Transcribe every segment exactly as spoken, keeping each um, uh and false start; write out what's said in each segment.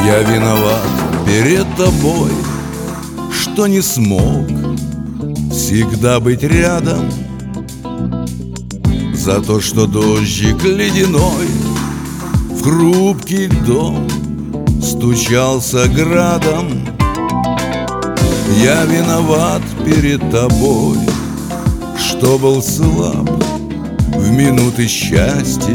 Я виноват перед тобой, что не смог всегда быть рядом, за то, что дождик ледяной в хрупкий дом стучался градом. Я виноват перед тобой, что был слаб в минуты счастья,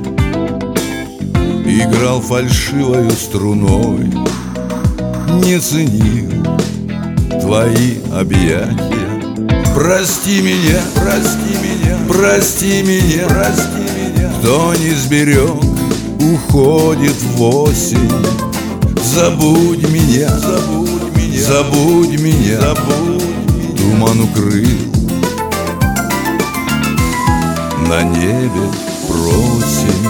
играл фальшивою струной, не ценил твои объятия. Прости меня, прости меня, прости меня, прости меня. Кто не сберег, уходит в осень. Забудь меня, забудь меня, забудь меня, забудь меня. Туман укрыл, на небе просим.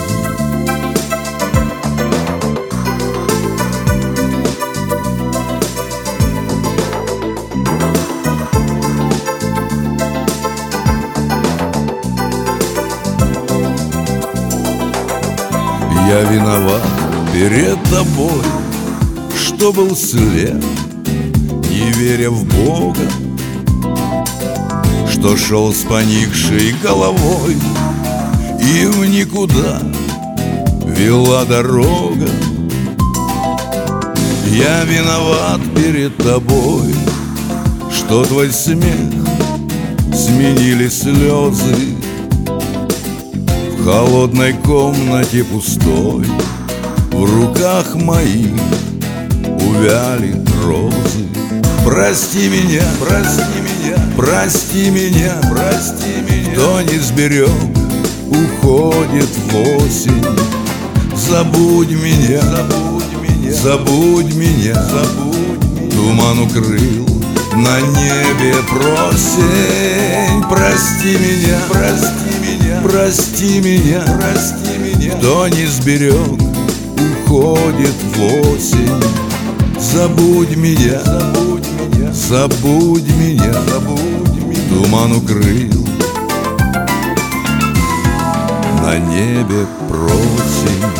Я виноват перед тобой, что был слеп, не веря в Бога, что шел с поникшей головой, и в никуда вела дорога. Я виноват перед тобой, что твой смех сменили слезы. В холодной комнате пустой в руках моих увяли розы. Прости меня, прости меня, прости меня, прости меня. Кто не сберег, уходит в осень. Забудь меня, забудь меня, забудь меня, забудь меня. Туман укрыл, на небе просень. Прости меня, прости меня, прости меня, прости меня. Кто не сберег, уходит в осень. Забудь меня, забудь меня, забудь меня, забудь меня. Туман укрыл, на небе просень.